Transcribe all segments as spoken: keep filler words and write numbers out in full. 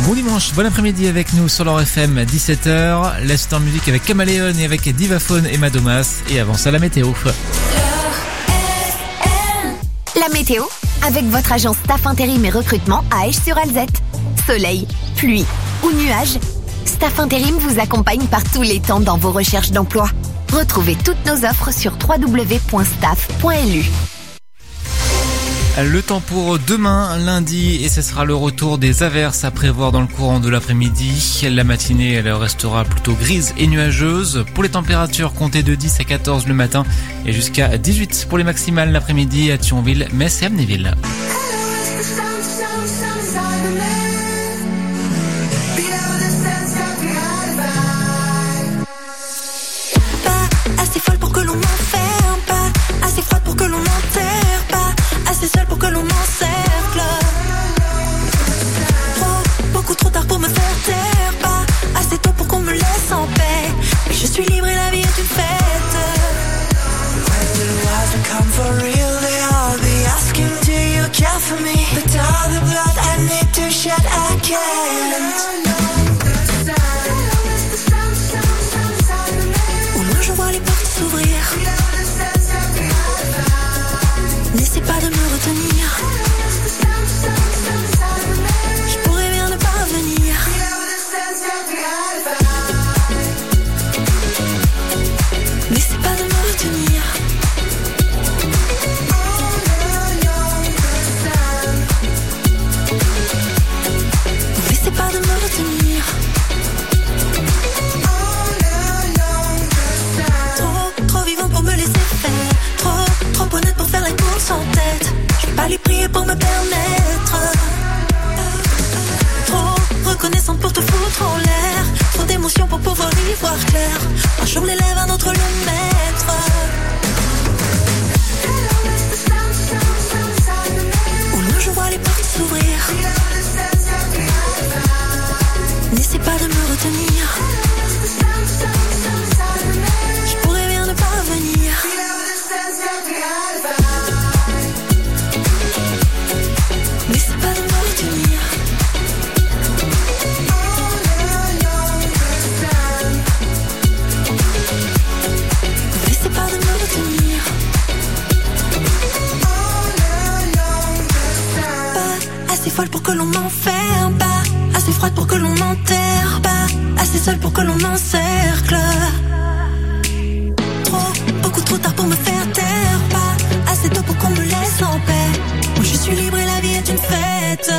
Bon dimanche, bon après-midi avec nous sur l'Or F M, dix-sept heures. L'instant musique avec Caméléon et avec Divaphone et Madomas. Et avant ça, la météo. La météo avec votre agence Staff Intérim et Recrutement à Esch-sur-Alzette. Soleil, pluie ou nuages, Staff Intérim vous accompagne par tous les temps dans vos recherches d'emploi. Retrouvez toutes nos offres sur w w w point staff point l u. Le temps pour demain, lundi, et ce sera le retour des averses à prévoir dans le courant de l'après-midi. La matinée, elle restera plutôt grise et nuageuse. Pour les températures, comptez de dix à quatorze le matin et jusqu'à dix-huit pour les maximales l'après-midi à Thionville, Metz et Amnéville. Pas assez folle pour que l'on m'enferme, pas assez froide pour que l'on m'enterre, pas assez seul pour que l'on m'encercle. Trop, beaucoup trop tard pour me faire taire, pas assez tôt pour qu'on me laisse en paix. Mais je suis libre et la vie est une fête. When the lies become for real, they all be asking, do you care for me? But all the blood I need to shed, I can't. Au loin je vois les portes s'ouvrir. N'essaie pas de me retenir. Je pourrais bien ne pas venir. N'essaie pas de me retenir. N'essaie pas de me retenir. Trop, trop vivant pour me laisser faire. Trop, trop honnête pour faire les courses en tête. Je vais pas les prier pour me permettre. Trop reconnaissante pour te foutre en l'air. Trop d'émotions pour pouvoir y voir clair. Un jour l'élève, un autre le maître. Au loin je vois les portes s'ouvrir. N'essaie pas de me retenir. Je pourrais bien ne pas venir. N'essaie pas de me retenir. N'essaie pas de me retenir. Pas assez folle pour que l'on m'enferme, pas assez froide pour que l'on m'enterre, pas assez seule pour que l'on m'encercle. Trop, beaucoup trop tard pour me faire taire, pas assez tôt pour qu'on me laisse en paix. Moi je suis libre et la vie est une fête.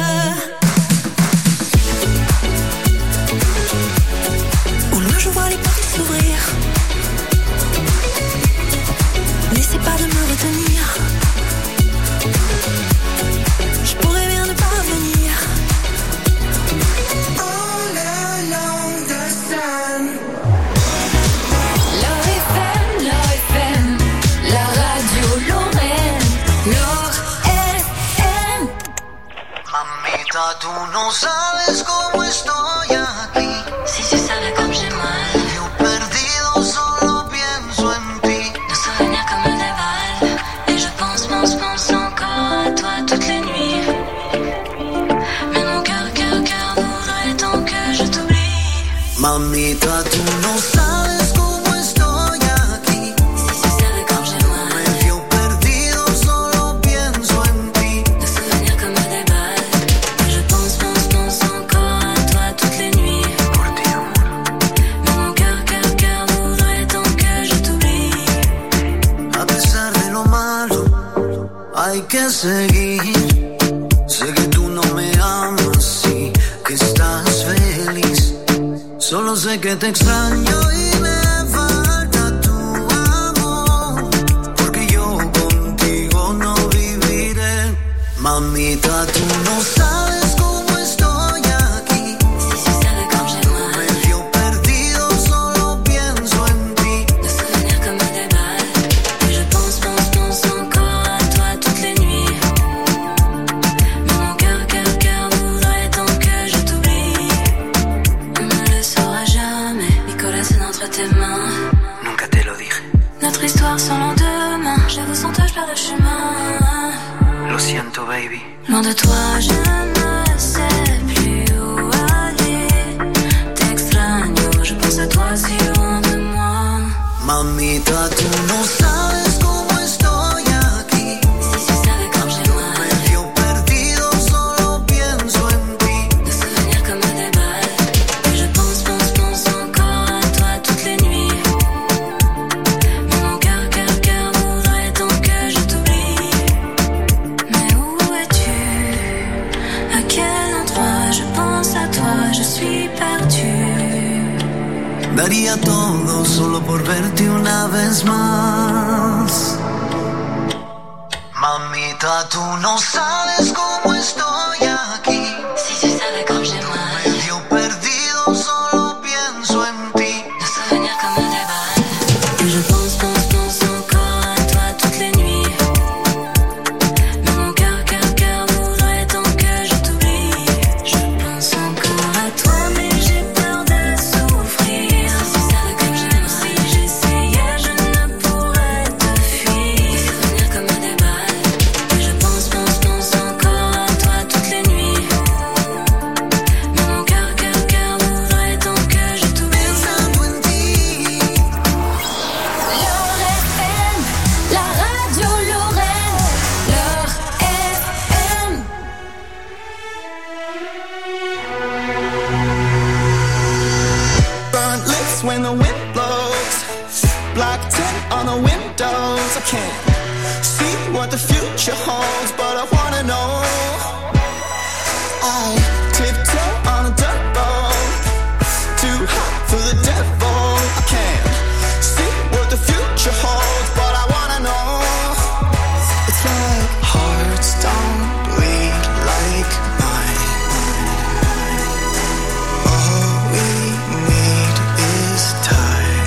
Au loin je vois les portes s'ouvrir. N'essaie pas de me retenir. Je pourrais bien ne pas venir. All along the sun. L'Or F M, l'Or F M, la radio Lorraine, l'Or F M. Mamita, tú no sabes cómo estoy aquí. Si tu savais comme j'ai mal, Yo perdido solo pienso en ti. nos souvenirs comme des balles. Et je pense, pense, pense encore à toi toutes les nuits. Mais mon cœur, cœur, cœur voudrait tant que je t'oublie. Mamita, tú no sabes cómo estoy aquí. Si tu savais comme j'ai mal, Yo perdido solo pienso en ti. nos souvenirs comme des balles. Et je pense, pense, pense encore à toi toutes les nuits. Por ti, amor. Mais mon cœur, cœur, cœur voudrait tant que je t'oublie. A pesar de lo malo, hay que seguir. Sé que tú no me amas y que estás feliz. Solo sé que te extraño y me falta tu amor. Porque yo contigo no viviré. Mamita, tú no sabes cómo estoy aquí. Si tu savais comme j'ai mal, Medio perdido, solo pienso en ti. nos souvenirs comme des balles. Et je pense, pense, pense encore à toi toutes les nuits. Mais mon cœur, cœur, cœur voudrait tant que je t'oublie. On ne le saura jamais, Nicolas, c'est entre tes mains. Nunca te lo dije. Notre histoire sans lendemain. J'avoue, sans toi, je perds le chemin. Lo siento, baby. Loin de toi, je ne sais plus où aller. Mamita, tú no sabes cómo estoy aquí. Si tu savais comme j'ai mal, Medio perdido, solo pienso en ti. nos souvenirs comme des balles. Et je pense, pense, pense encore à toi toutes les nuits. Mais mon cœur, cœur, cœur voudrait tant que je t'oublie. Mais où es-tu? À quel endroit? Je pense à toi, je suis perdue. Daría todo solo por verte una vez más. Mamita, tú no sabes cómo estoy aquí. Si tu savais comme j'ai mal, Medio perdido, solo pienso en ti. nos souvenirs comme des balles. Et je pense, pense, pense encore à toi toutes les nuits. Mais mon cœur, cœur, cœur voudrait tant que je t'oublie. Je pense encore à toi, mais j'ai peur de souffrir. Si tu savais comme j'aime, si j'essayais, je ne pourrais te fuir. Des souvenirs comme des balles. Et je pense, pense, pense encore à toi toutes les nuits. Mais mon cœur, cœur, cœur voudrait tant que je t'oublie. Pensando en ti. L'heure F M, la radio Lorraine. L'heure F M. Burnt lips when the wind blows. Black tint on the windows. I can't see what the future holds, but I wanna know. I tiptoe on a dirt road. Too hot for the devil. I can't see what the future holds, but I wanna know. It's like hearts don't bleed like mine. All we need is time.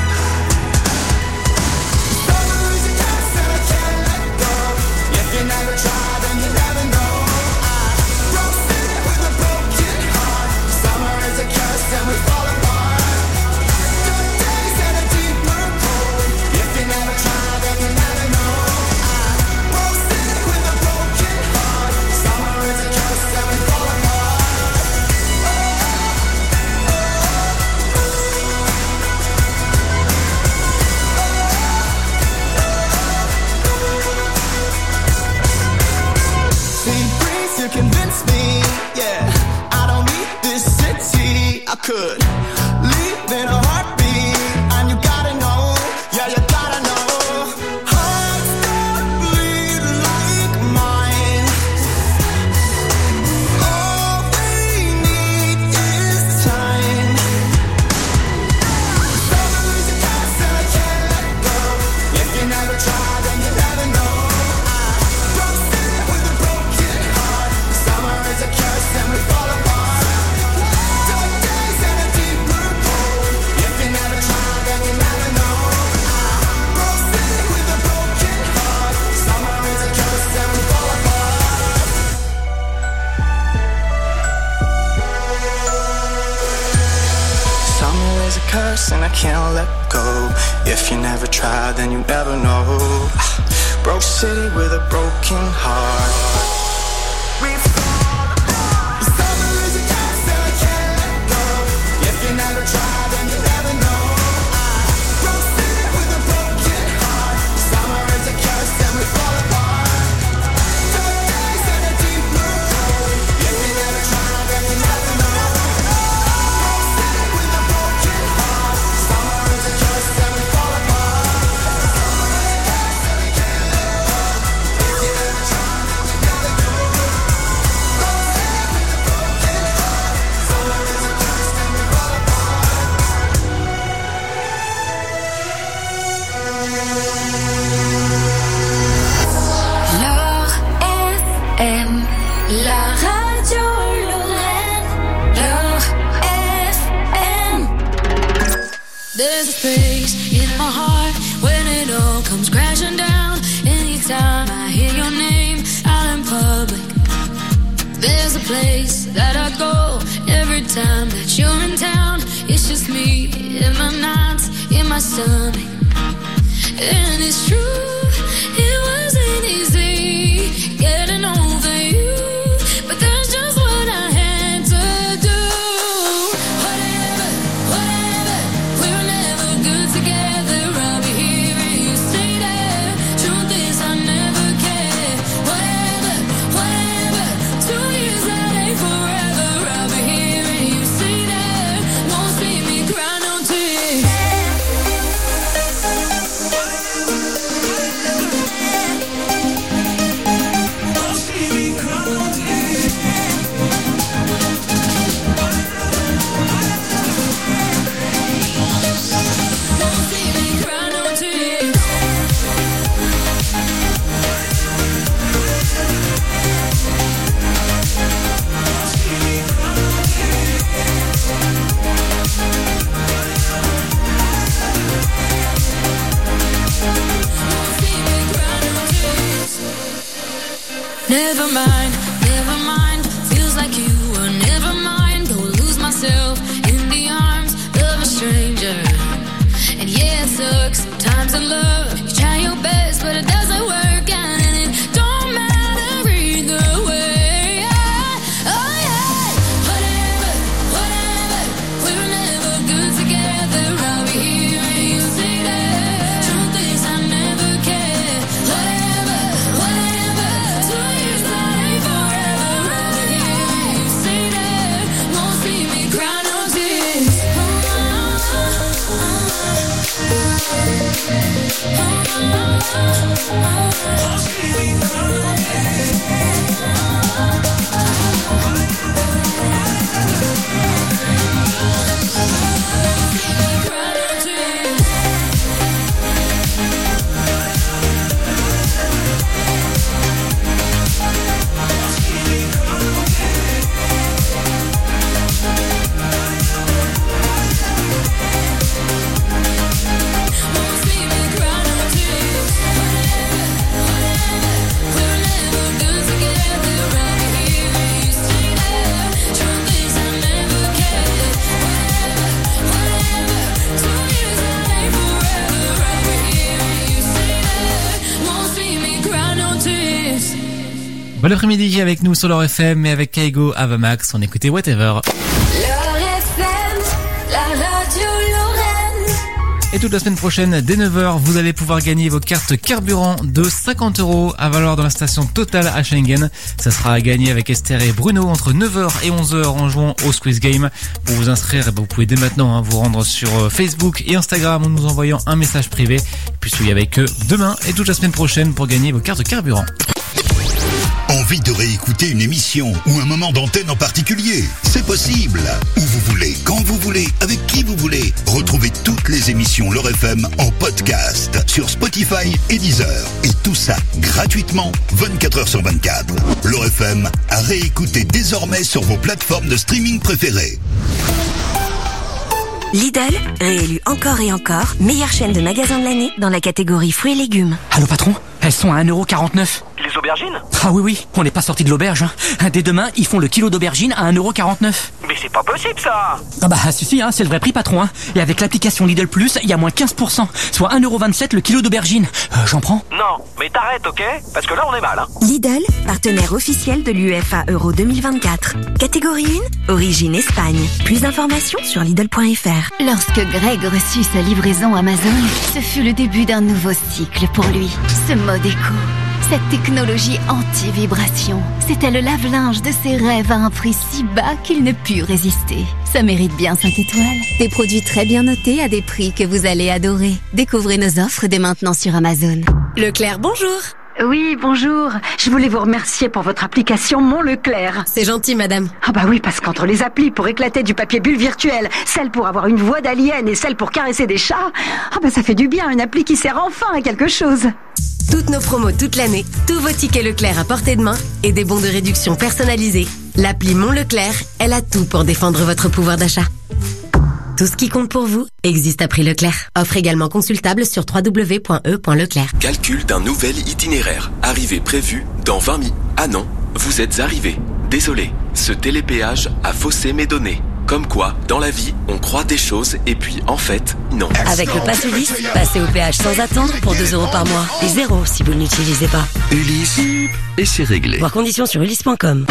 Summer is a curse and I can't let go. If you never try, then you never know. I broke city with a broken heart. Summer is a curse and we fall apart. Dark days and a deeper cold. If you never try, then you never know. I broke city with a broken heart. Summer is a curse and we fall apart. Sea breeze, you convince me, yeah. I don't need this city. I could leave in a heartbeat, and you gotta know, yeah, you gotta know. Hearts don't bleed like mine. All we need is time. Summer is a curse and I can't let go. If you never try, then you never know. I broke city with a broken heart. Summer is a curse and we fall apart. Dark days and a deeper cold. If you never try, then you never know. I broke city with a broken heart. Summer is a curse and we fall apart. Summer is a curse and I can't let go. If you never try, then you never know. Broke city with a broken heart. We fall apart. Summer is a curse and I can't let go. If you never try, then you never know. I broke city with a broken heart. Summer is a curse and we fall apart. Dark days and a deeper cold. If you never try, then you never know. Broke city with a broken heart. Summer is a curse and we fall apart. L'heure F M, la radio Lorraine. L'heure F M. There's a space in my heart when it all comes crashing down. Anytime I hear your name out in public, there's a place that I go every time that you're in town. It's just me in my nights, in my stomach. And it's true, it wasn't easy getting over you, but that's just what I had to do. Whatever, whatever, we were never good together. I'll be Never mind, never mind. Feels like you were never mind. Go lose myself in the arms of a stranger. And yeah, it sucks sometimes in love. You try your best, but it doesn't work out, and it don't matter either way. Oh yeah, whatever, whatever. We're never good together. I'll be here and you say that. Truth is, I never cared. Whatever, whatever. Two years that ain't forever. I'll be here and you say that. Won't see me cry no tears. Bon après-midi avec nous sur l'Or F M et avec Kaigo Avamax, on écoutait Whatever. L'Or F M, la radio Lorraine. Et toute la semaine prochaine, dès neuf heures, vous allez pouvoir gagner vos cartes carburant de cinquante euros à valoir dans la station Total à Schengen. Ça sera à gagner avec Esther et Bruno entre neuf heures et onze heures en jouant au Squeeze Game. Pour vous inscrire, vous pouvez dès maintenant hein, vous rendre sur Facebook et Instagram en nous envoyant un message privé. Puis soyez avec eux demain et toute la semaine prochaine pour gagner vos cartes carburant. Envie de réécouter une émission ou un moment d'antenne en particulier? C'est possible. Où vous voulez, quand vous voulez, avec qui vous voulez. Retrouvez toutes les émissions L'Or F M en podcast sur Spotify et Deezer. Et tout ça gratuitement, vingt-quatre heures sur vingt-quatre. L'Or F M à réécouter désormais sur vos plateformes de streaming préférées. Lidl, réélu encore et encore, meilleure chaîne de magasins de l'année dans la catégorie fruits et légumes. Allô patron, elles sont à un euro quarante-neuf. Les aubergines? Ah oui oui, on n'est pas sorti de l'auberge. Hein. Dès demain, ils font le kilo d'aubergines à un euro quarante-neuf. Mais c'est pas possible ça. Ah bah si si, hein, c'est le vrai prix patron. Hein. Et avec l'application Lidl Plus, il y a moins quinze pour cent, soit un euro vingt-sept le kilo d'aubergines. Euh, j'en prends? Non, mais t'arrêtes, ok? Parce que là on est mal. Hein. Lidl, partenaire officiel de l'UEFA Euro deux mille vingt-quatre. Catégorie un, origine Espagne. Plus d'informations sur Lidl point F R. Lorsque Greg reçut sa livraison Amazon, ce fut le début d'un nouveau cycle pour lui. Ce mode éco, cette technologie anti-vibration, c'était le lave-linge de ses rêves à un prix si bas qu'il ne put résister. Ça mérite bien cinq étoiles. Des produits très bien notés à des prix que vous allez adorer. Découvrez nos offres dès maintenant sur Amazon. Leclerc, bonjour. Oui, bonjour. Je voulais vous remercier pour votre application Mon Leclerc. C'est gentil, madame. Ah bah oui, parce qu'entre les applis pour éclater du papier bulle virtuel, celle pour avoir une voix d'alien et celle pour caresser des chats, ah bah ça fait du bien, une appli qui sert enfin à quelque chose. Toutes nos promos toute l'année, tous vos tickets Leclerc à portée de main et des bons de réduction personnalisés. L'appli Mon Leclerc, elle a tout pour défendre votre pouvoir d'achat. Tout ce qui compte pour vous existe à prix Leclerc. Offre également consultable sur w w w point e point leclerc. Calcul d'un nouvel itinéraire. Arrivée prévue dans vingt minutes. Ah non, vous êtes arrivé. Désolé, ce télépéage a faussé mes données. Comme quoi, dans la vie, on croit des choses et puis, en fait, non. Avec le Pass Ulysse, passez au péage sans attendre pour deux euros par mois. Et zéro si vous ne l'utilisez pas. Ulysse, et c'est réglé. Voir conditions sur ulysse point com.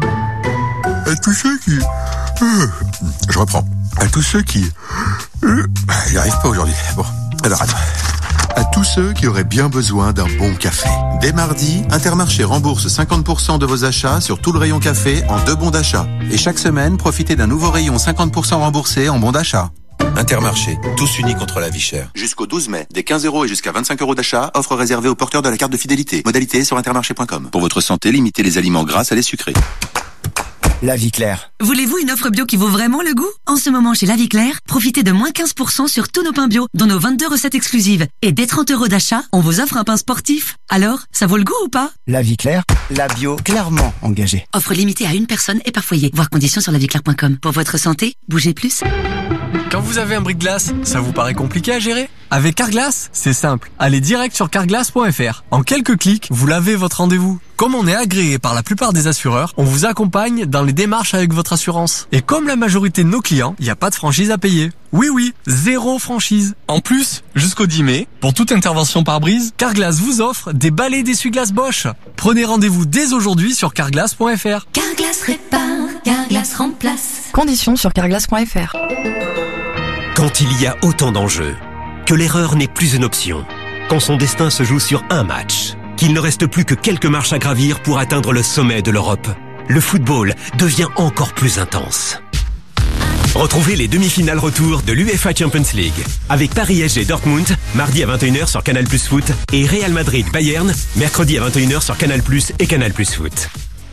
À tous ceux qui... Euh, je reprends. À tous ceux qui... Euh, j'y arrive pas aujourd'hui. Bon, alors attends. À tous ceux qui auraient bien besoin d'un bon café. Dès mardi, Intermarché rembourse cinquante pour cent de vos achats sur tout le rayon café en deux bons d'achat. Et chaque semaine, profitez d'un nouveau rayon cinquante pour cent remboursé en bons d'achat. Intermarché, tous unis contre la vie chère. Jusqu'au douze mai, des quinze euros et jusqu'à vingt-cinq euros d'achat, offre réservée aux porteurs de la carte de fidélité. Modalité sur intermarché point com. Pour votre santé, limitez les aliments gras à les sucrés. La Vie Claire. Voulez-vous une offre bio qui vaut vraiment le goût? En ce moment chez La Vie Claire, profitez de moins quinze pour cent sur tous nos pains bio, dont nos vingt-deux recettes exclusives. Et dès trente euros d'achat, on vous offre un pain sportif. Alors, ça vaut le goût ou pas? La Vie Claire, la bio clairement engagée. Offre limitée à une personne et par foyer. Voir conditions sur la vie claire point com. Pour votre santé, bougez plus. Quand vous avez un brise-glace, ça vous paraît compliqué à gérer? Avec Carglass, c'est simple. Allez direct sur carglass point f r. En quelques clics, vous l'avez votre rendez-vous. Comme on est agréé par la plupart des assureurs, on vous accompagne dans les démarches avec votre assurance. Et comme la majorité de nos clients, il n'y a pas de franchise à payer. Oui oui, zéro franchise. En plus, jusqu'au dix mai, pour toute intervention par brise, Carglass vous offre des balais d'essuie-glace Bosch. Prenez rendez-vous dès aujourd'hui sur carglass point f r. Carglass répare, Carglass remplace. Conditions sur carglass point f r. Quand il y a autant d'enjeux, que l'erreur n'est plus une option, quand son destin se joue sur un match, qu'il ne reste plus que quelques marches à gravir pour atteindre le sommet de l'Europe, le football devient encore plus intense. Retrouvez les demi-finales retour de l'UEFA Champions League avec Paris S G Dortmund, mardi à vingt et une heures sur Canal Plus Foot et Real Madrid Bayern, mercredi à vingt et une heures sur Canal Plus et Canal Plus Foot.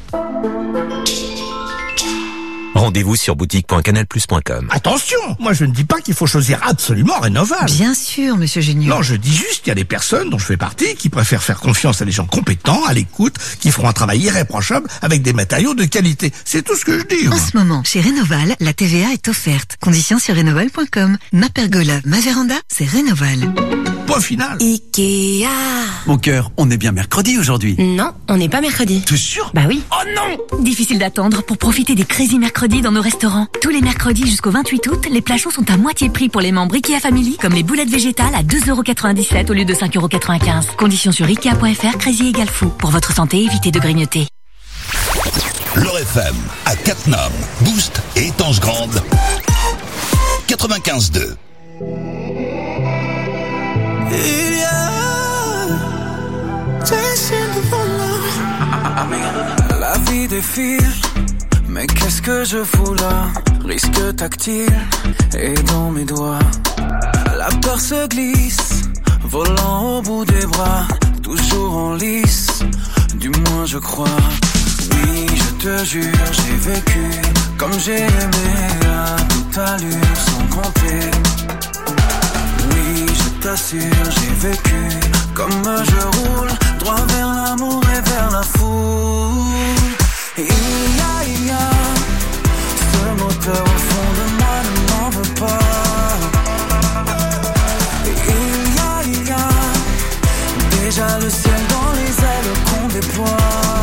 Rendez-vous sur boutique point canal plus point com. Attention, moi je ne dis pas qu'il faut choisir absolument Rénoval. Bien sûr, monsieur Géniaux. Non, je dis juste qu'il y a des personnes dont je fais partie qui préfèrent faire confiance à des gens compétents, à l'écoute, qui feront un travail irréprochable avec des matériaux de qualité. C'est tout ce que je dis. En moi. ce moment, chez Rénoval, la T V A est offerte. Conditions sur rénoval point com. Ma pergola, ma véranda, c'est Rénoval. Point final. Ikea. Mon cœur, on est bien mercredi aujourd'hui. Non, on n'est pas mercredi. T'es sûr? Bah oui. Oh non! Difficile d'attendre pour profiter des Crazy Mercredis dans nos restaurants. Tous les mercredis jusqu'au vingt-huit août, les plats chauds sont à moitié prix pour les membres Ikea Family, comme les boulettes végétales à deux euros quatre-vingt-dix-sept au lieu de cinq euros quatre-vingt-quinze. Conditions sur ikea point f r. Crazy égale fou. Pour votre santé, évitez de grignoter. L'Or F M à Cattenom, Boost et Tange Grande. quatre-vingt-quinze deux. La vie défile, mais qu'est-ce que je fous là? Risque tactile et dans mes doigts. La peur se glisse, volant au bout des bras, toujours en lice, du moins je crois. Oui, je te jure, j'ai vécu comme j'ai aimé à toute allure sans compter. Oui, je t'assure, j'ai vécu comme je roule, droit vers l'amour et vers la foule. Et il y a, il y a ce moteur au fond de moi ne m'en veut pas. Et il y a, il y a déjà le ciel dans les ailes qu'on déploie.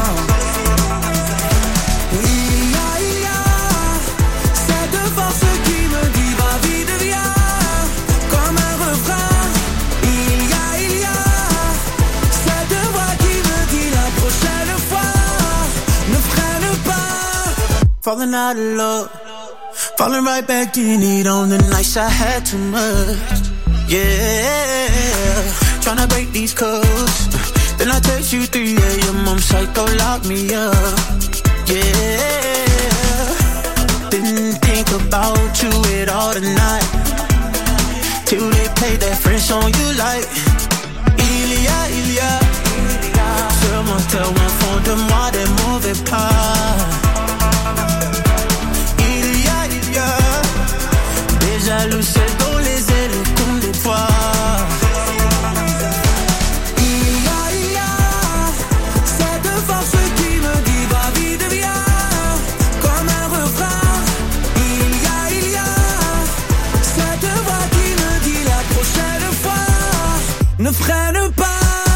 Et il y a, il y a cette force qui me dit va vite viens, comme un refrain. Il y a, il y a cette voix qui me dit la prochaine fois ne freine pas. Falling out of love, falling right back in it on the nights I had too much. Yeah, tryna break these codes. Then I text you three a.m. I'm psycho, lock me up. Yeah, didn't think about you at all tonight, till they played that French song you like. Il y a, il y a ce moteur au fond de moi, des mauvais pas. Il y a, il y a déjà le ciel dans les ailes qu'on déploie. Il y a, il y a cette force qui me dit va vite viens, comme un refrain. Il y a, il y a cette voix qui me dit la prochaine fois ne freine pas.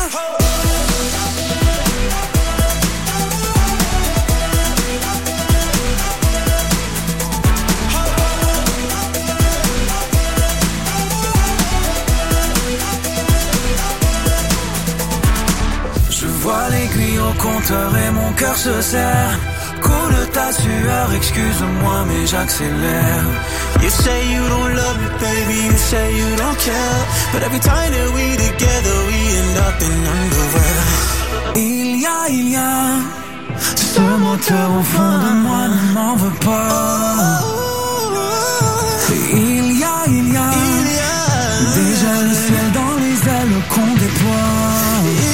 Je vois l'aiguille au compteur et mon cœur se serre. Coule ta sueur, excuse-moi mais j'accélère. You say you don't love me, baby, you say you don't care. But every time that we together, we end up in underwear. Il y a, il y a ce moteur au fond de moi ne m'en veut pas. Il y a, il y a déjà le ciel dans les ailes qu'on déploie.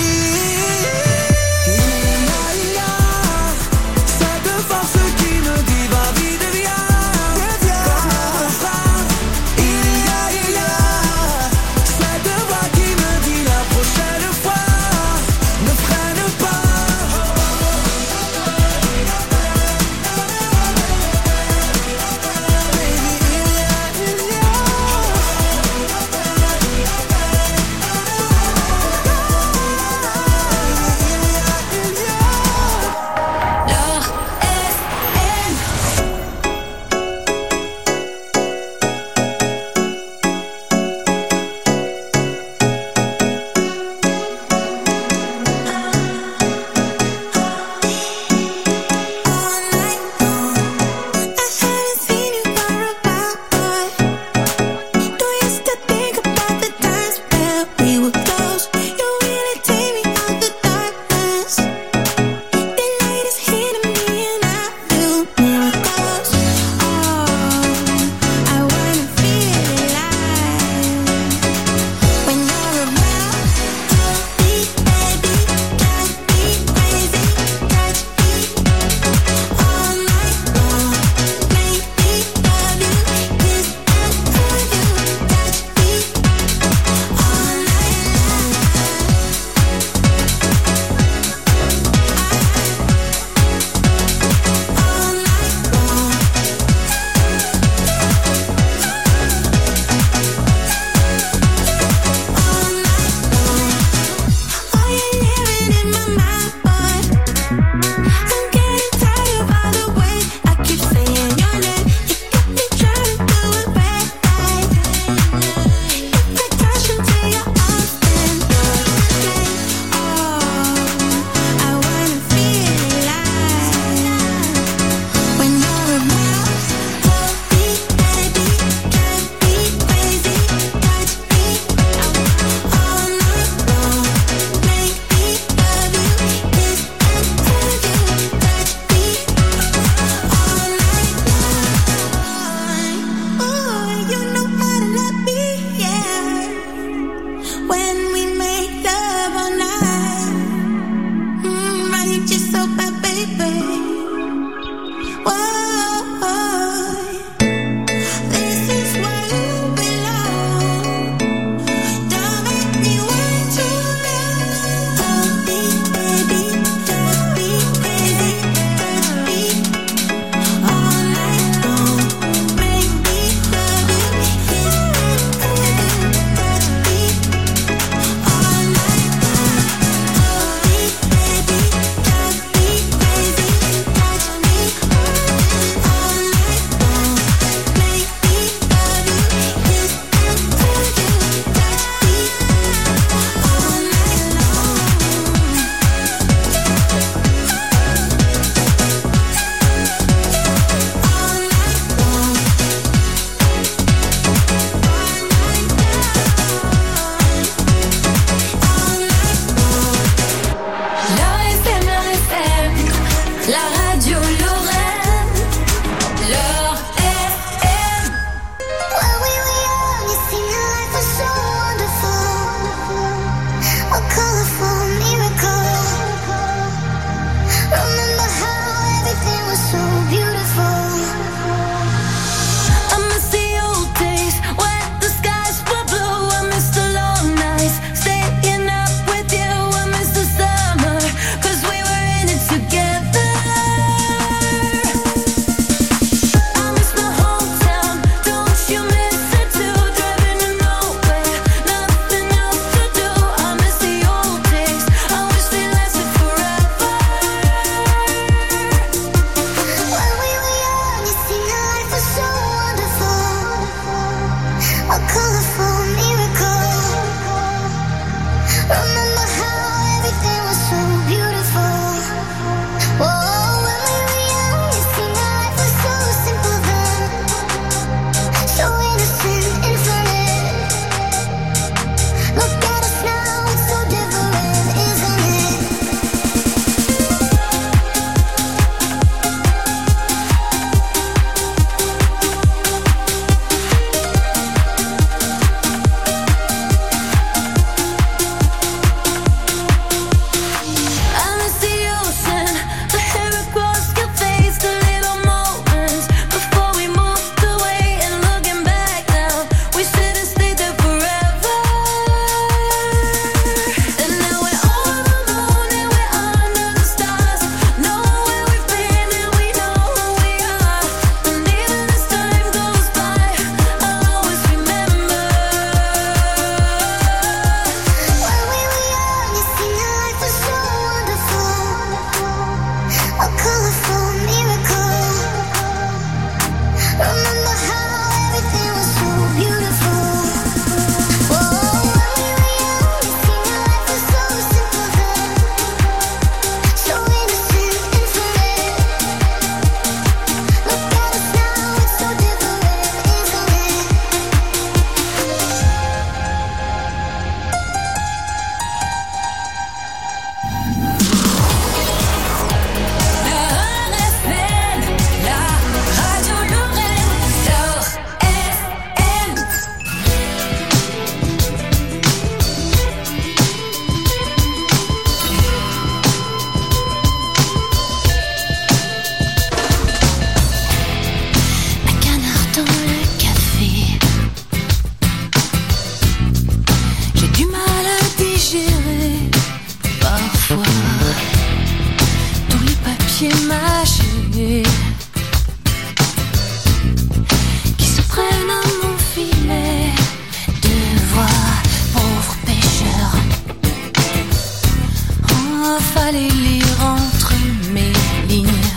fallait lire entre mes lignes.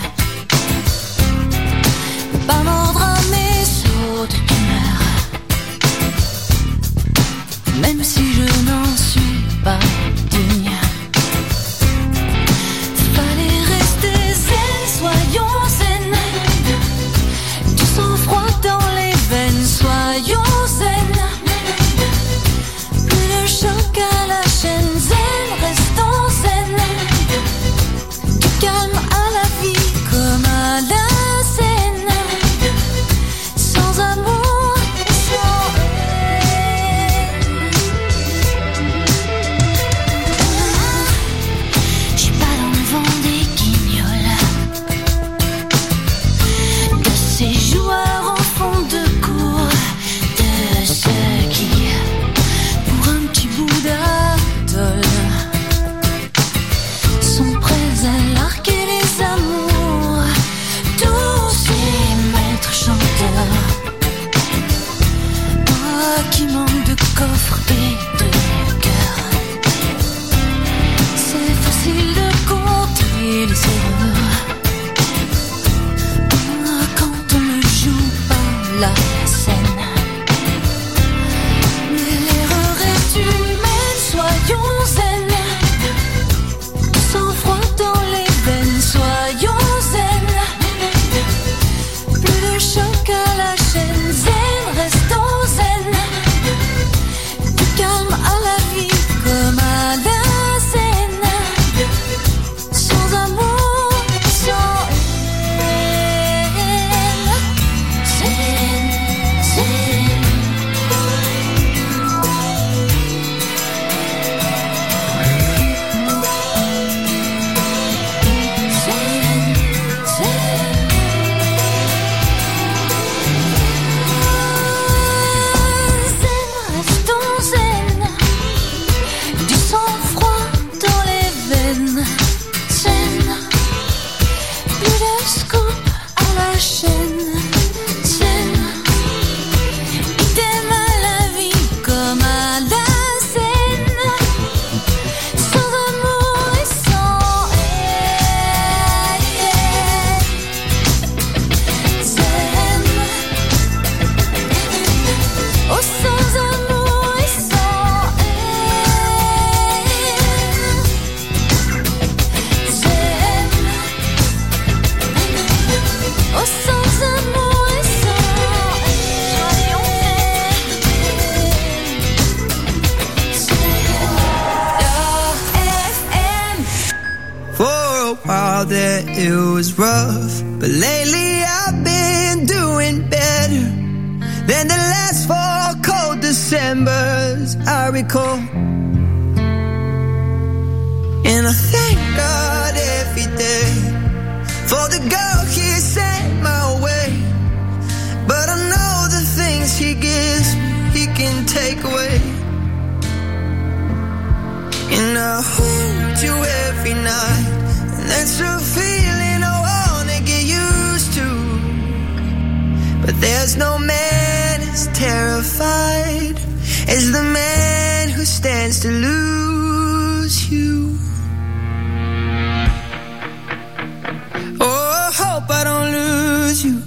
Pas mordre à mes sautes d'humeur, même si je n'en suis pas digne. Fallait rester zen, soyons zen. Du sang-froid dans les veines, soyons zen. Plus de choc à la chaîne, zen, restons zen. Du calme à la vie comme à la scène. Sans amour et sans haine. J'suis pas dans le vent des guignols, de ces joueurs en fond de cour, de ceux qui, pour un petit bout d'atoll, sont prêts à larguer les amours. Tous ces maîtres chanteurs, ah, qui manquent de coffre et de cœur. C'est facile de compter les erreurs, ah, quand on ne joue pas la scène. Mais l'erreur est humaine, soyons zen. Sans froid dans les veines, soyons zen. Plus de choc à la chaîne, zen, restons zen. Du calme à la vie comme à la scène. Sans amour, sans haine. Zen, zen. Restons zen, du sang-froid dans les veines, zen, plus de scoop à la chaîne, zen, idem à la vie comme à la scène, sans amour et sans haine, zen, oh sans amour et sans haine, zen, oh sans amour et sans haine. For a while there it was rough, but lately I've been doing better than the last four cold Decembers I recall. And I thank God every day for the girl He sent my way. But I know the things He gives me, He can take away. And I hold you every night, and that's a feeling I wanna get used to. But there's no man as terrified as the man who stands to lose you. Oh, I hope I don't lose you.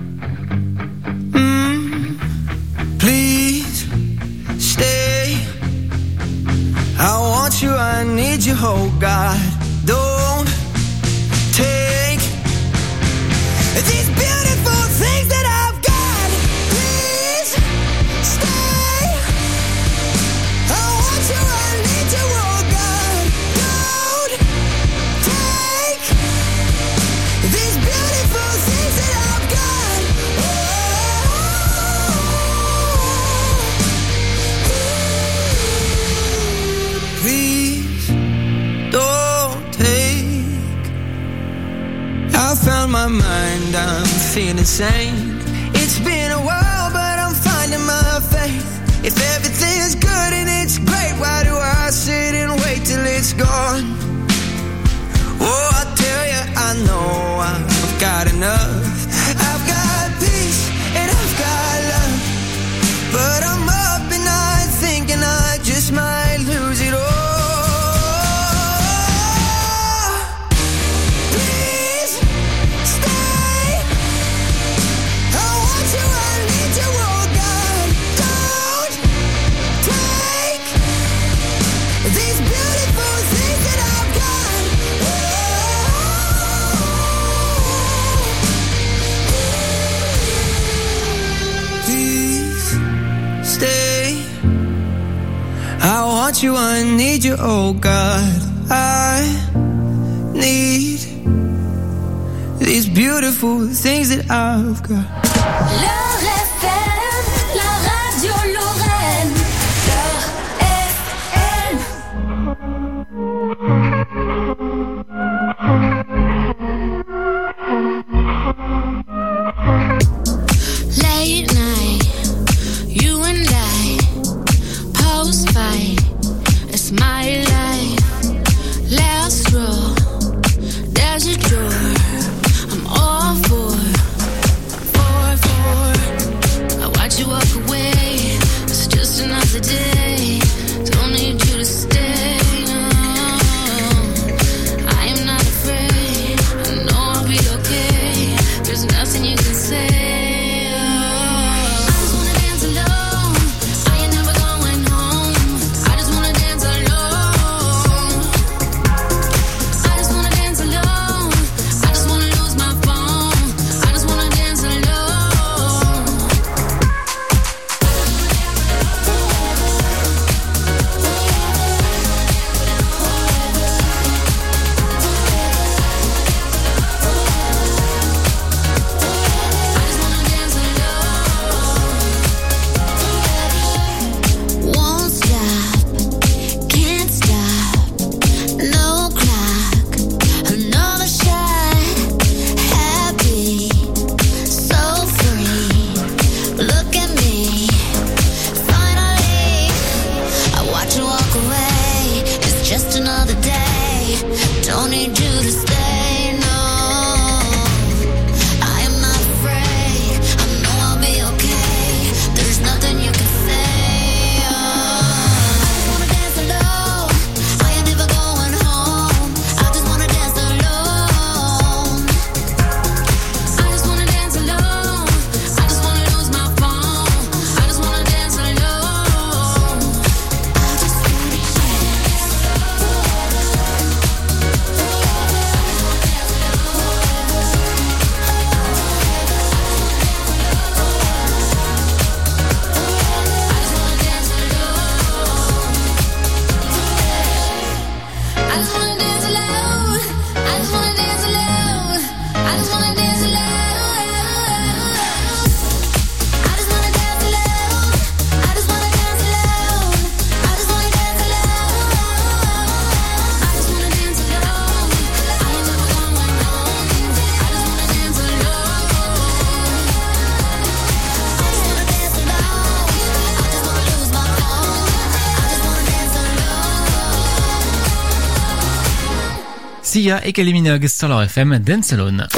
Mm, please stay. I want you, I need you, oh God. Don't take these beautiful things that I've got. Please stay. I want you, I need you, oh God. Don't take these beautiful things that I've got. Oh, please don't take. I found my mind, I'm feeling sane. It's been a while, but I'm finding my faith. If everything's good and it's great, why do I sit and wait till it's gone? Oh, I tell you, I know I've got enough. I've got peace and I've got love, but I'm up and I thinking I just might lose it all. you, I need you, oh God. I need these beautiful things that I've got. L'heure F M, la radio Lorraine. L'heure F M. Late night, you and I, post fight, it's my life. Last row, there's a door, I'm all for, for, for. I watch you walk away, it's just another day. Don't need you to stay, no. I am not afraid, I know I'll be okay. There's nothing you can say. Sia et Kylie Minogue sur leur F M Dance Alone. Leur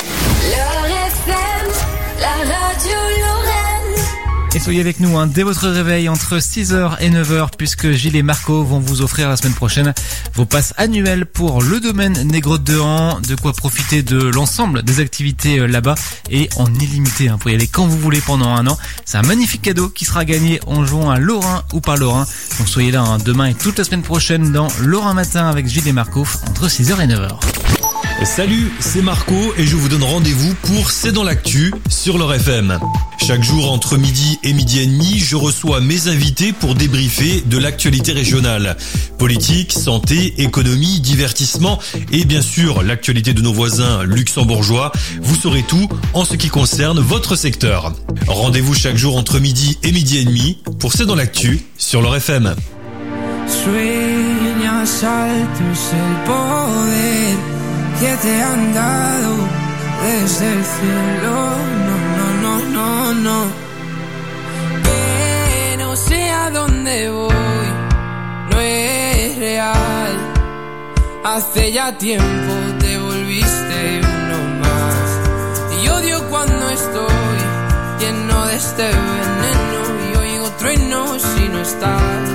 F M, la radio Lorraine. Et soyez avec nous hein, dès votre réveil entre six heures et neuf heures puisque Gilles et Marco vont vous offrir la semaine prochaine vos passes annuelles pour le domaine Négrotte de Han. De quoi profiter de l'ensemble des activités là-bas et en illimité hein, pour y aller quand vous voulez pendant un an. C'est un magnifique cadeau qui sera gagné en jouant à Lorrain ou par Lorrain. Donc soyez là hein, demain et toute la semaine prochaine dans Lorrain Matin avec Gilles et Marco entre six heures et neuf heures. Salut, c'est Marco et je vous donne rendez-vous pour C'est dans l'actu sur leur F M. Chaque jour entre midi et midi et demi, je reçois mes invités pour débriefer de l'actualité régionale. Politique, santé, économie, divertissement et bien sûr l'actualité de nos voisins luxembourgeois. Vous saurez tout en ce qui concerne votre secteur. Rendez-vous chaque jour entre midi et midi et demi pour C'est dans l'actu sur leur F M. Sueñas altos el poder que te han dado desde el cielo, no, no, no, no, no. Que no sé a dónde voy, no es real. Hace ya tiempo te volviste uno más. Y odio cuando estoy lleno de este veneno y oigo truenos si no estás.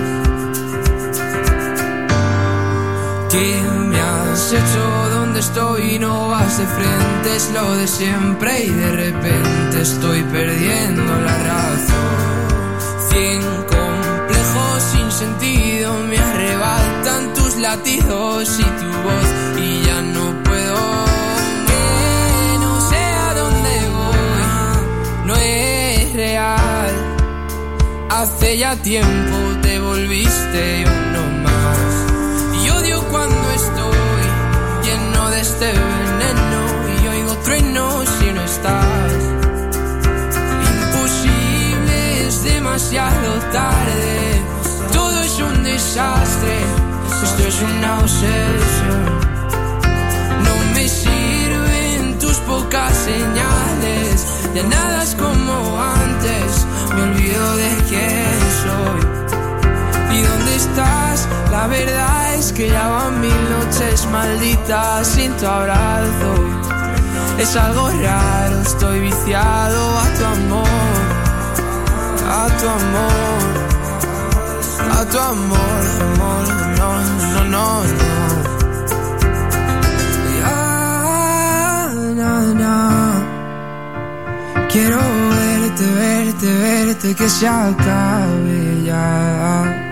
¿Qué me has hecho? ¿Dónde estoy? No vas de frente, es lo de siempre y de repente estoy perdiendo la razón. Cien complejos sin sentido me arrebatan tus latidos y tu voz y ya no puedo. Que no sé a dónde voy, no es real. Hace ya tiempo te volviste uno más. este veneno y oigo truenos si no estás. Imposible, es demasiado tarde. Todo es un desastre. Esto es una obsesión. No me sirven tus pocas señales. Ya nada es como antes. Me olvido de quién soy. ¿Y dónde estás? La verdad es que ya van mil noches malditas sin tu abrazo. Es algo raro, estoy viciado a tu amor. A tu amor. A tu amor, amor, no, no, no, no. Ya, no, no. Quiero verte, verte, verte, que se acabe ya.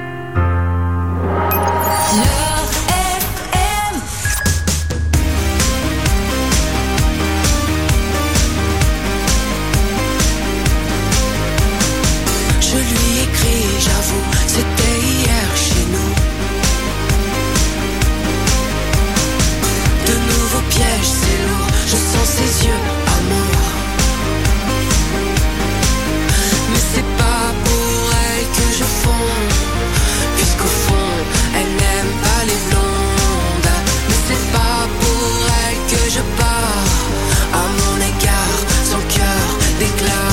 Je lui écris, j'avoue, c'était hier chez nous. De nouveaux pièges, c'est lourd, je sens ses yeux, amour. Mais c'est pas pour elle que je fonds, puisqu'au fond, elle n'aime pas les blondes. Mais c'est pas pour elle que je pars, à mon égard, son cœur d'éclat.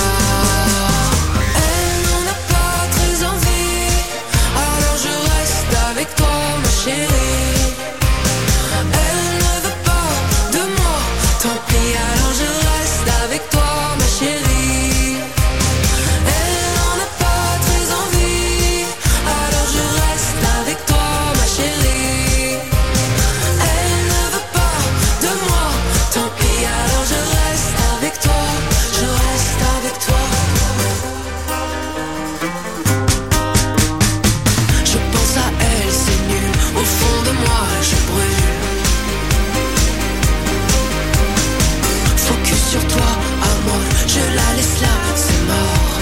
Chérie, elle ne veut pas de moi, tant pis, alors je reste avec toi, ma chérie. Elle n'en a pas très envie, alors je reste avec toi, ma chérie. Elle ne veut pas de moi, tant pis, alors je reste avec toi, je reste avec toi. Je pense à elle, c'est nul. Au fond de moi, je brûle. Focus sur toi, amour. Je la laisse là, c'est mort.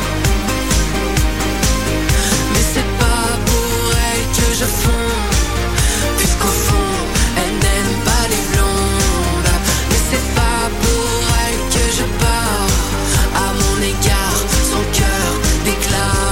Mais c'est pas pour elle que je fonds, puisqu'au fond, elle n'aime pas les blondes. Mais c'est pas pour elle que je pars, à mon égard, son cœur d'éclat.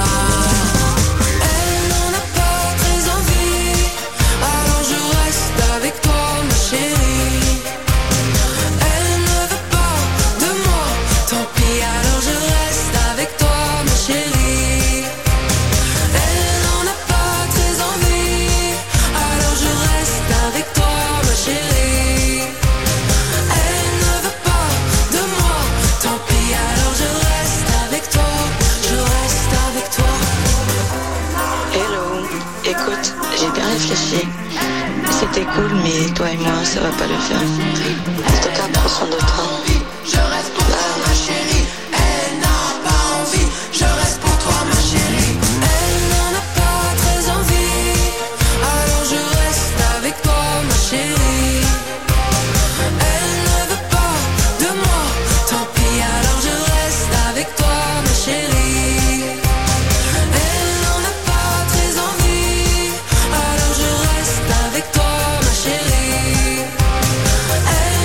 Avec toi, ma chérie. Elle ne veut pas de moi, tant pis, alors je reste avec toi, ma chérie. Elle n'en a pas très envie, alors je reste avec toi, ma chérie. Elle ne veut pas de moi, tant pis, alors je reste avec toi, je reste avec toi. Hello, écoute, j'ai bien réfléchi. C'était cool, mais toi et moi, ça va pas le faire. En tout cas, prends soin de toi. Je reste pour toi, ma chérie. Elle n'a pas envie. Je reste pour toi, ma chérie. Elle n'en a pas très envie, alors je reste avec toi, ma chérie. Elle ne veut pas de moi, tant pis, alors je reste avec toi, ma chérie. Elle n'en a pas très envie, alors je reste avec toi, ma chérie. Elle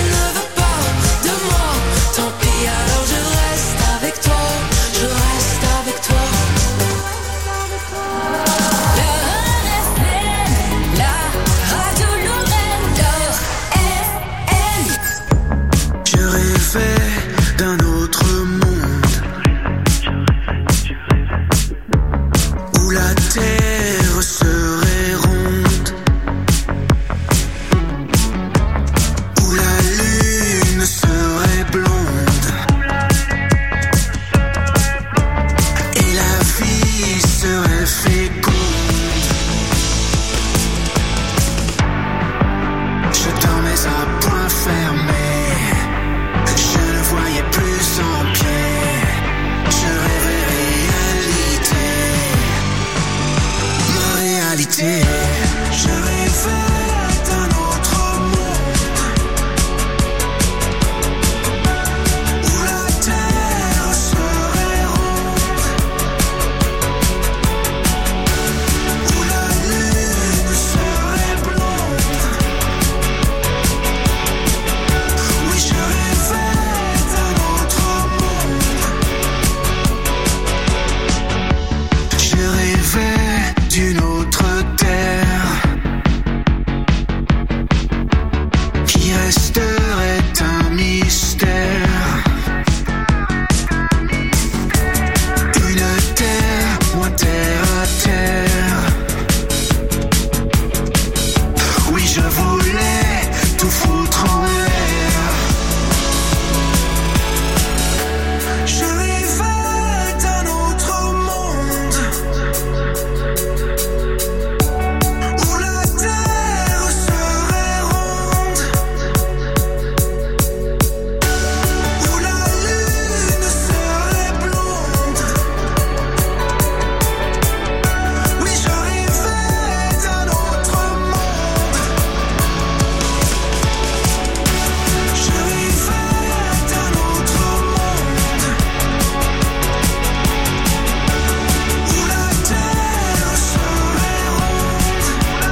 retrouver. Je rêvais d'un autre monde où la terre serait ronde, où la lune serait blonde. Oui, je rêvais d'un autre monde. Je rêvais d'un autre monde où la terre serait ronde,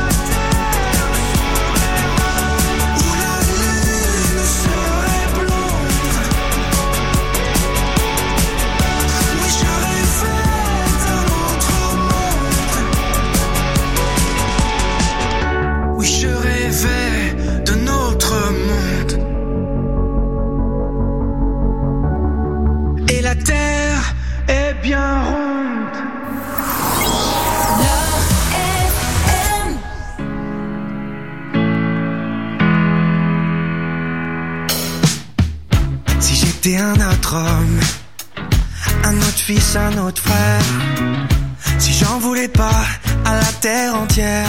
où la lune serait blonde. Oui, je rêvais d'un autre monde. Oui, je rêvais de notre monde. Et la terre est bien ronde. Si j'étais un autre homme, un autre fils, un autre frère, si j'en voulais pas à la terre entière,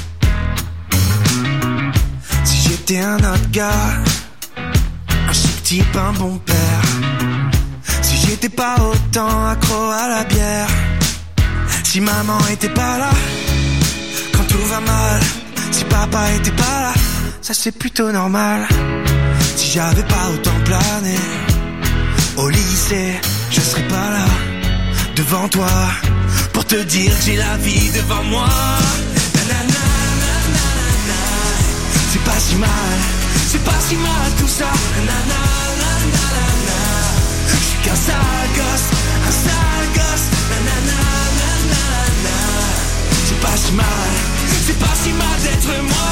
si j'étais un autre gars, un chic type, un bon père, si j'étais pas autant accro à la bière, si maman était pas là quand tout va mal, si papa était pas là, ça c'est plutôt normal. Si j'avais pas autant plané au lycée, je serais pas là devant toi pour te dire que j'ai la vie devant moi. Nanana, nanana, c'est pas si mal, c'est pas si mal tout ça. Nanana, nanana, je suis qu'un sale gosse, un sale gosse. Nanana, nanana, c'est pas si mal, c'est pas si mal d'être moi.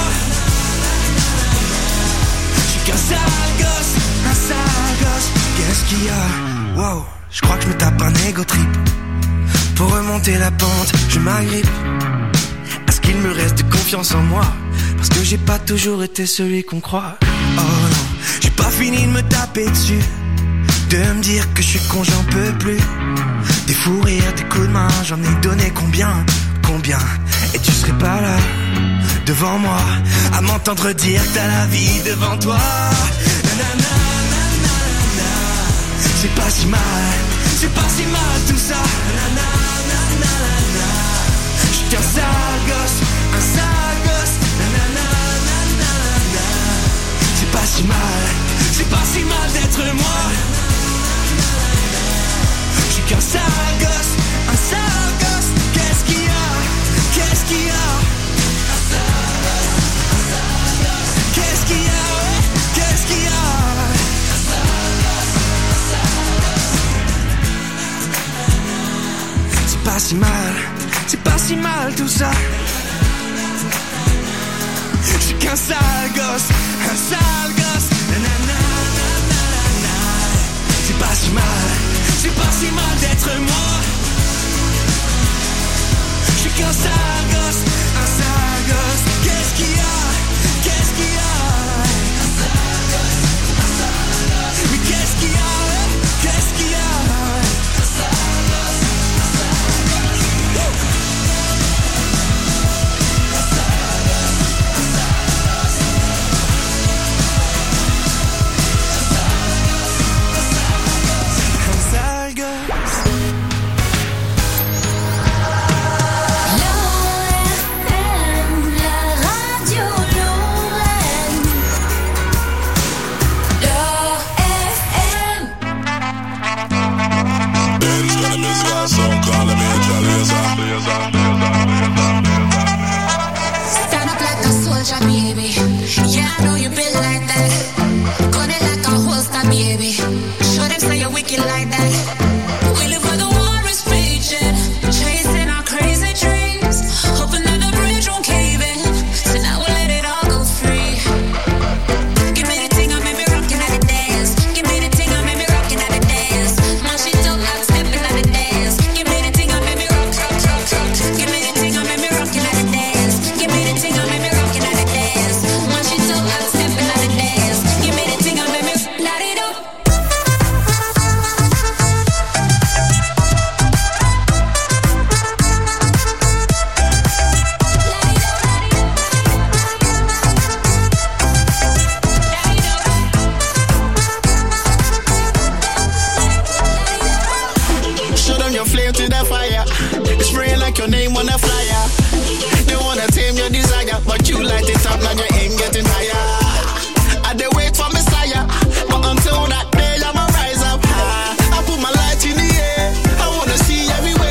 Qu'un sale gosse, un sale gosse. Qu'est-ce qu'il y a? Wow, je crois que je me tape un ego trip. Pour remonter la pente, je m'agrippe. Est-ce qu'il me reste de confiance en moi? Parce que j'ai pas toujours été celui qu'on croit. Oh non, j'ai pas fini de me taper dessus, de me dire que je suis con, j'en peux plus. Des fous rires, des coups de main, j'en ai donné combien? Combien? Et tu serais pas là devant moi à m'entendre dire que t'as la vie devant toi. Nanana, nanana, c'est pas si mal, c'est pas si mal tout ça. Nanana, nanana, je suis qu'un sale gosse, un sale gosse. Nanana, nanana, c'est pas si mal, c'est pas si mal d'être moi. Je suis qu'un sale gosse, un sale gosse. Qu'est-ce qu'il y a? Qu'est-ce qu'il y a? Qu'est-ce qu'il y a, ouais? Qu'est-ce qu'il y a? C'est pas si mal, c'est pas si mal tout ça. Je suis qu'un sale gosse, un sale gosse. Nanana, nanana, c'est pas si mal, c'est pas si mal d'être moi. Je suis qu'un sale gosse, un sale gosse. Qu'est-ce qu'il y a? Qu'est-ce qu'il y a? Mais qu'est-ce qu'il y a? Qu'est-ce qu'il y a? Un sale gosse. flyer. They wanna tame your desire, but you light it up, now your aim getting higher. I they wait for Messiah, but until that day I'ma rise up high. I put my light in the air, I wanna see everywhere.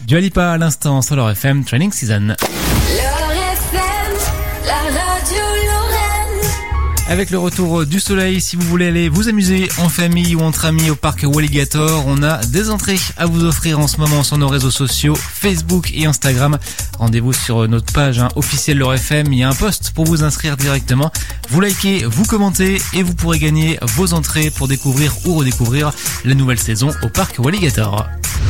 Dua Lipa à l'instant sur leur F M Training Season. Leur F M, la radio Lorraine. Avec le retour du soleil, si vous voulez aller vous amuser en famille ou entre amis au parc Walligator, on a des entrées à vous offrir en ce moment sur nos réseaux sociaux, Facebook et Instagram. Rendez-vous sur notre page hein, officielle Leur F M, il y a un post pour vous inscrire directement. Vous likez, vous commentez et vous pourrez gagner vos entrées pour découvrir ou redécouvrir la nouvelle saison au parc Walligator.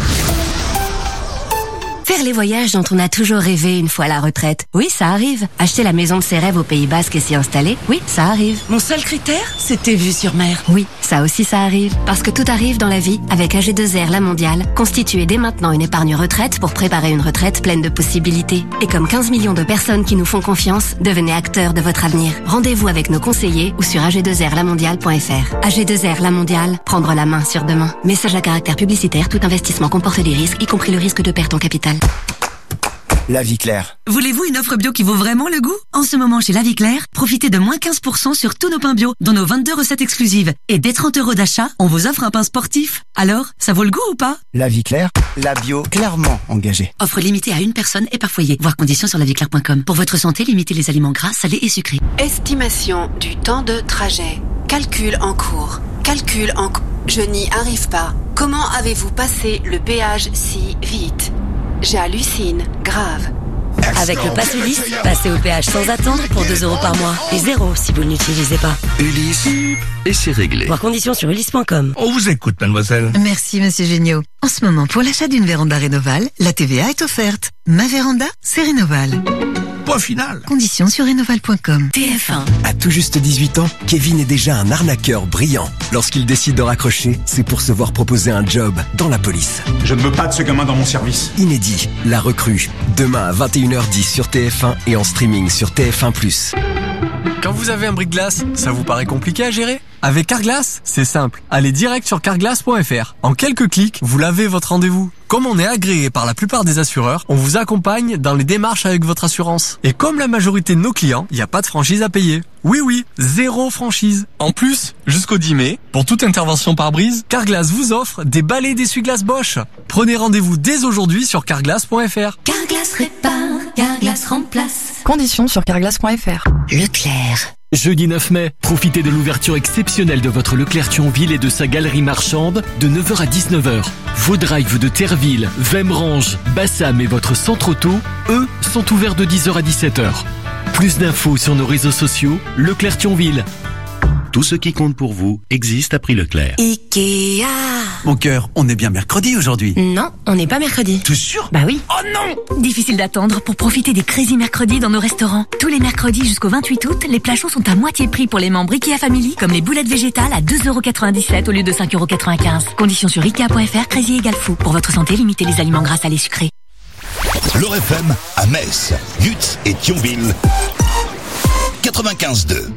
Faire les voyages dont on a toujours rêvé une fois à la retraite. Oui, ça arrive. Acheter la maison de ses rêves au Pays Basque et s'y installer. Oui, ça arrive. Mon seul critère, c'était vue sur mer. Oui, ça aussi ça arrive. Parce que tout arrive dans la vie avec A G deux R La Mondiale. Constituez dès maintenant une épargne retraite pour préparer une retraite pleine de possibilités. Et comme quinze millions de personnes qui nous font confiance, devenez acteurs de votre avenir. Rendez-vous avec nos conseillers ou sur a g deux r la mondiale point f r. A G deux R La Mondiale, prendre la main sur demain. Message à caractère publicitaire, tout investissement comporte des risques, y compris le risque de perte en capital. La vie claire. Voulez-vous une offre bio qui vaut vraiment le goût? En ce moment, chez La Vie Claire, profitez de moins quinze pour cent sur tous nos pains bio, dans nos vingt-deux recettes exclusives. Et dès trente euros d'achat, on vous offre un pain sportif. Alors, ça vaut le goût ou pas? La vie claire, la bio clairement engagée. Offre limitée à une personne et par foyer. Voir conditions sur la vie claire point com. Pour votre santé, limitez les aliments gras, salés et sucrés. Estimation du temps de trajet. Calcul en cours. Calcul en cours. Je n'y arrive pas. Comment avez-vous passé le péage si vite? J'hallucine, grave. Avec le Pass Ulysse, passez au péage sans attendre pour deux euros par mois. Et zéro si vous ne l'utilisez pas. Ulysse, et c'est réglé. Voir conditions sur ulysse point com. On vous écoute, mademoiselle. Merci, monsieur Géniaud. En ce moment, pour l'achat d'une véranda Rénoval, la T V A est offerte. Ma véranda, c'est Rénoval. Point final. Conditions sur rénoval point com. T F un. À tout juste dix-huit ans, Kevin est déjà un arnaqueur brillant. Lorsqu'il décide de raccrocher, c'est pour se voir proposer un job dans la police. Je ne veux pas de ce gamin dans mon service. Inédit, La Recrue. Demain à vingt et une heures dix sur T F un et en streaming sur T F un plus. Quand vous avez un bris-de-glace, ça vous paraît compliqué à gérer? Avec Carglass, c'est simple. Allez direct sur carglass point f r. En quelques clics, vous l'avez votre rendez-vous. Comme on est agréé par la plupart des assureurs, on vous accompagne dans les démarches avec votre assurance. Et comme la majorité de nos clients, il n'y a pas de franchise à payer. Oui, oui, zéro franchise. En plus, jusqu'au dix mai, pour toute intervention par brise, Carglass vous offre des balais d'essuie-glace Bosch. Prenez rendez-vous dès aujourd'hui sur carglass point f r. Carglass répare, Carglass remplace. Conditions sur carglass point f r. Leclerc. Jeudi neuf mai, profitez de l'ouverture exceptionnelle de votre Leclerc Thionville et de sa galerie marchande de neuf heures à dix-neuf heures. Vos drives de Terreville, Vemrange, Bassam et votre centre auto, eux, sont ouverts de dix heures à dix-sept heures. Plus d'infos sur nos réseaux sociaux, Leclerc Thionville. Tout ce qui compte pour vous existe à prix Leclerc. Ikea. Mon cœur, on est bien mercredi aujourd'hui. Non, on n'est pas mercredi. T'es sûr? Bah oui. Oh non! Difficile d'attendre pour profiter des Crazy Mercredis dans nos restaurants. Tous les mercredis jusqu'au vingt-huit août, les plats chauds sont à moitié prix pour les membres Ikea Family, comme les boulettes végétales à deux euros quatre-vingt-dix-sept au lieu de cinq euros quatre-vingt-quinze. Conditions sur ikea point f r, Crazy égale fou. Pour votre santé, limitez les aliments gras, salés, sucrés. Leur F M à Metz, Lutz et Thionville. quatre-vingt-quinze deux.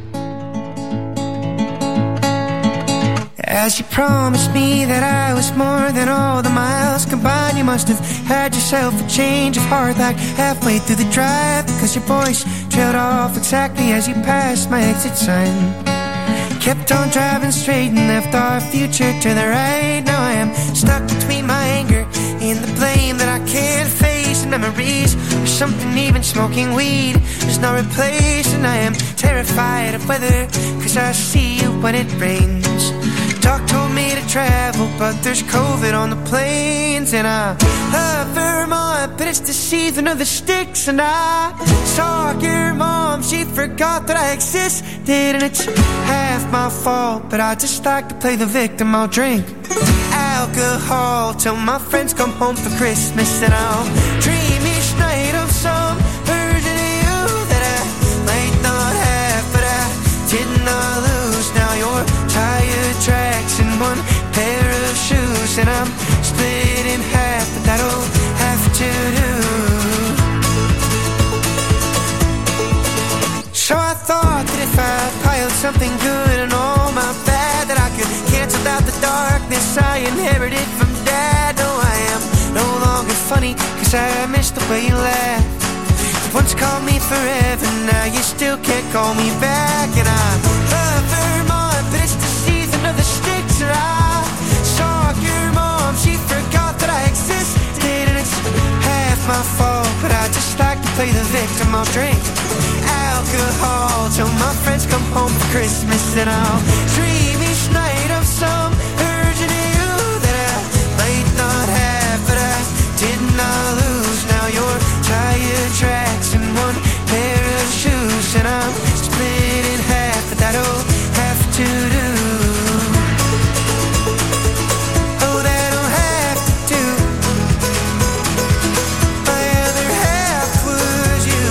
As you promised me that I was more than all the miles combined, you must have had yourself a change of heart like halfway through the drive, because your voice trailed off exactly as you passed my exit sign. Kept on driving straight and left our future to the right. Now I am stuck between my anger and the blame that I can't face, and memories or something even smoking weed is not replaced. And I am terrified of weather, cause I see you when it rains. Doc told me to travel, but there's COVID on the planes. And I love Vermont, but it's the season of the sticks. And I saw your mom, she forgot that I existed. And it's half my fault, but I just like to play the victim. I'll drink alcohol till my friends come home for Christmas. And I'll dream each night of some version of you that I might not have, but I did not lose. Now you're tired tracks and one pair of shoes, and I'm split in half, but that'll have to do. So I thought that if I piled something good and all my bad, that I could cancel out the darkness I inherited from Dad. No, I am no longer funny, cause I miss the way you laugh. You once called me forever, now you still can't call me back. And I love Vermont, but it's the season of the sticks. And I saw your mom, she forgot that I existed. And it's my fault, but I just like to play the victim. I'll drink alcohol till my friends come home for Christmas, and I'll dream each night of some version of you that I might not have, but I did not lose. Now you're tire tracks and one pair of shoes, and I'm split in half, but that'll have to do. Oh, that'll have to do. My other half was you.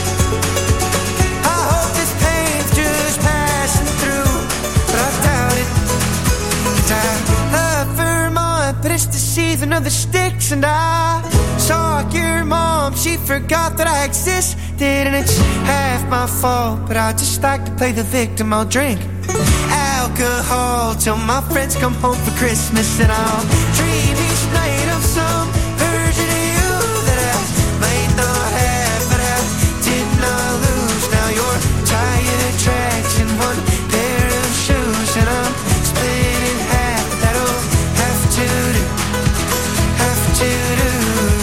I hope this pain's just passing through, but I doubt it. 'Cause I love Vermont, but it's the season of the sticks, and I saw your mom, she forgot that I existed, and it's half my fault, but I just like to play the victim. I'll drink alcohol till my friends come home for Christmas, and I'll dream each night of some version